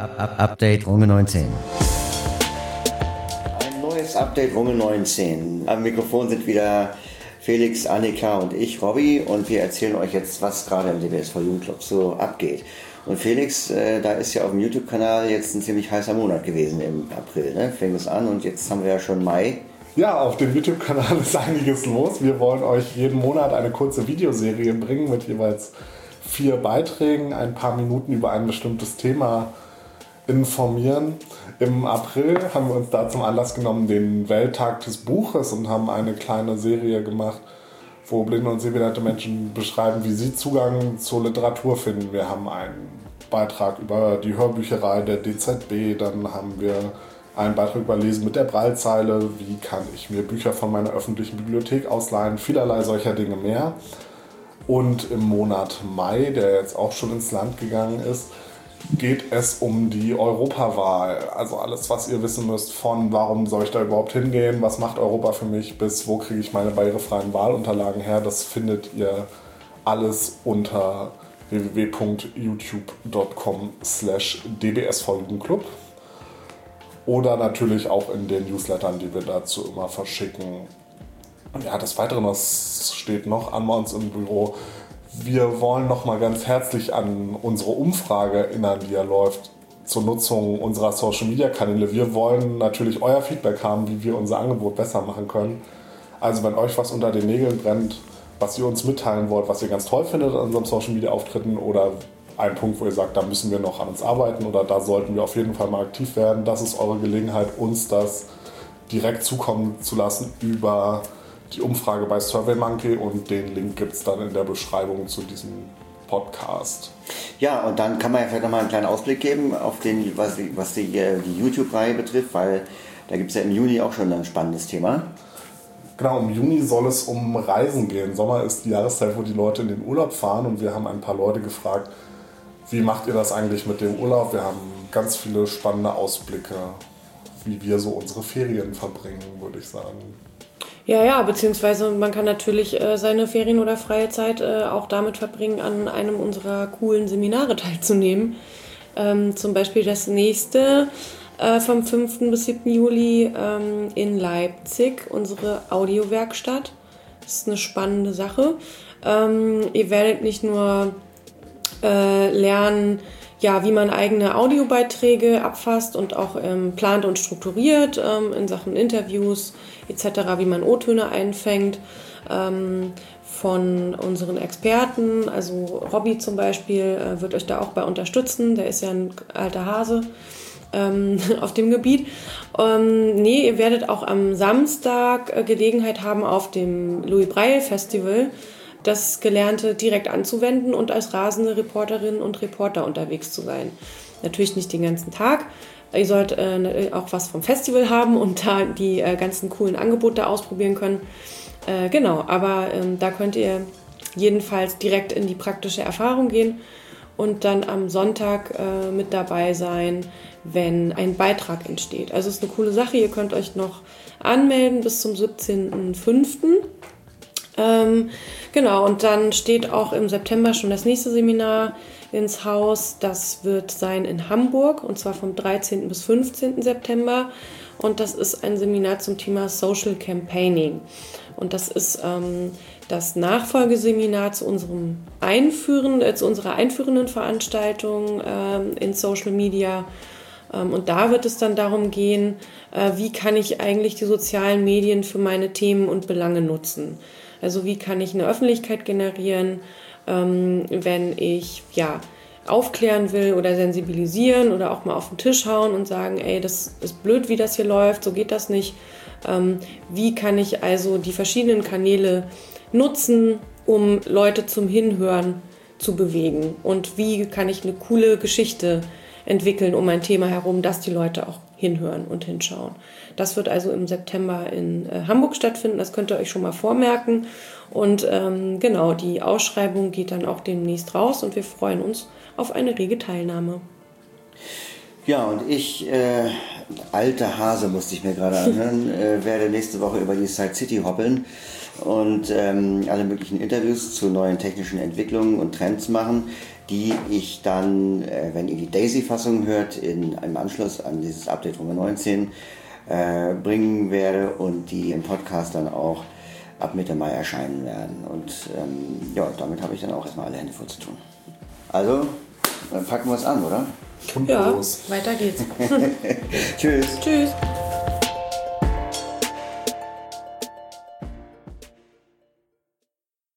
Update Runge 19. Ein neues Update Runge 19. Am Mikrofon sind wieder Felix, Annika und ich, Robby, und wir erzählen euch jetzt, was gerade im DBSV Jugendclub so abgeht. Und Felix, da ist ja auf dem YouTube-Kanal jetzt ein ziemlich heißer Monat gewesen im April, ne? Fängt es an und jetzt haben wir ja schon Mai. Ja, auf dem YouTube-Kanal ist einiges los. Wir wollen euch jeden Monat eine kurze Videoserie bringen mit jeweils 4 Beiträgen, ein paar Minuten über ein bestimmtes Thema informieren. Im April haben wir uns da zum Anlass genommen den Welttag des Buches und haben eine kleine Serie gemacht, wo blinde und sehbehinderte Menschen beschreiben, wie sie Zugang zur Literatur finden. Wir haben einen Beitrag über die Hörbücherei der DZB, dann haben wir einen Beitrag über Lesen mit der Braillezeile, wie kann ich mir Bücher von meiner öffentlichen Bibliothek ausleihen, vielerlei solcher Dinge mehr. Und im Monat Mai, der jetzt auch schon ins Land gegangen ist, geht es um die Europawahl. Also alles, was ihr wissen müsst von, warum soll ich da überhaupt hingehen, was macht Europa für mich, bis wo kriege ich meine barrierefreien Wahlunterlagen her, das findet ihr alles unter www.youtube.com/dbsv-jugendclub oder natürlich auch in den Newslettern, die wir dazu immer verschicken. Und ja, des Weiteren, was steht noch an uns im Büro? Wir wollen nochmal ganz herzlich an unsere Umfrage erinnern, die ja läuft, zur Nutzung unserer Social-Media-Kanäle. Wir wollen natürlich euer Feedback haben, wie wir unser Angebot besser machen können. Also wenn euch was unter den Nägeln brennt, was ihr uns mitteilen wollt, was ihr ganz toll findet an unserem Social-Media-Auftritten oder ein Punkt, wo ihr sagt, da müssen wir noch an uns arbeiten oder da sollten wir auf jeden Fall mal aktiv werden, das ist eure Gelegenheit, uns das direkt zukommen zu lassen über die Umfrage bei SurveyMonkey und den Link gibt es dann in der Beschreibung zu diesem Podcast. Ja, und dann kann man ja vielleicht nochmal einen kleinen Ausblick geben auf den, was die YouTube-Reihe betrifft, weil da gibt es ja im Juni auch schon ein spannendes Thema. Genau, im Juni soll es um Reisen gehen. Sommer ist die Jahreszeit, wo die Leute in den Urlaub fahren und wir haben ein paar Leute gefragt, wie macht ihr das eigentlich mit dem Urlaub? Wir haben ganz viele spannende Ausblicke, wie wir so unsere Ferien verbringen, würde ich sagen. Ja, beziehungsweise man kann natürlich seine Ferien oder freie Zeit auch damit verbringen, an einem unserer coolen Seminare teilzunehmen. Zum Beispiel das nächste vom 5. bis 7. Juli in Leipzig, unsere Audiowerkstatt. Das ist eine spannende Sache. Ihr werdet nicht nur lernen, ja, wie man eigene Audiobeiträge abfasst und auch plant und strukturiert in Sachen Interviews etc., wie man O-Töne einfängt von unseren Experten. Also Robby zum Beispiel wird euch da auch bei unterstützen, der ist ja ein alter Hase auf dem Gebiet. Ihr werdet auch am Samstag Gelegenheit haben, auf dem Louis Braille Festival das Gelernte direkt anzuwenden und als rasende Reporterinnen und Reporter unterwegs zu sein. Natürlich nicht den ganzen Tag. Ihr sollt auch was vom Festival haben und da die ganzen coolen Angebote ausprobieren können. Aber da könnt ihr jedenfalls direkt in die praktische Erfahrung gehen und dann am Sonntag mit dabei sein, wenn ein Beitrag entsteht. Also es ist eine coole Sache. Ihr könnt euch noch anmelden bis zum 17.05. Und dann steht auch im September schon das nächste Seminar ins Haus. Das wird sein in Hamburg und zwar vom 13. bis 15. September. Und das ist ein Seminar zum Thema Social Campaigning. Und das ist das Nachfolgeseminar zu unserer einführenden Veranstaltung in Social Media. Und da wird es dann darum gehen, wie kann ich eigentlich die sozialen Medien für meine Themen und Belange nutzen. Also wie kann ich eine Öffentlichkeit generieren, wenn ich aufklären will oder sensibilisieren oder auch mal auf den Tisch hauen und sagen, ey, das ist blöd, wie das hier läuft, so geht das nicht. Wie kann ich also die verschiedenen Kanäle nutzen, um Leute zum Hinhören zu bewegen? Und wie kann ich eine coole Geschichte entwickeln um ein Thema herum, dass die Leute auch hinhören und hinschauen. Das wird also im September in Hamburg stattfinden, das könnt ihr euch schon mal vormerken. Und die Ausschreibung geht dann auch demnächst raus und wir freuen uns auf eine rege Teilnahme. Ja, und ich, alter Hase musste ich mir gerade anhören, werde nächste Woche über die Side City hoppeln und alle möglichen Interviews zu neuen technischen Entwicklungen und Trends machen. die ich dann, wenn ihr die Daisy-Fassung hört, im Anschluss an dieses Update Runge 19 bringen werde und die im Podcast dann auch ab Mitte Mai erscheinen werden. Und ja, damit habe ich dann auch erstmal alle Hände voll zu tun. Also, dann packen wir es an, oder? Und Ja, los. weiter geht's. Tschüss. Tschüss.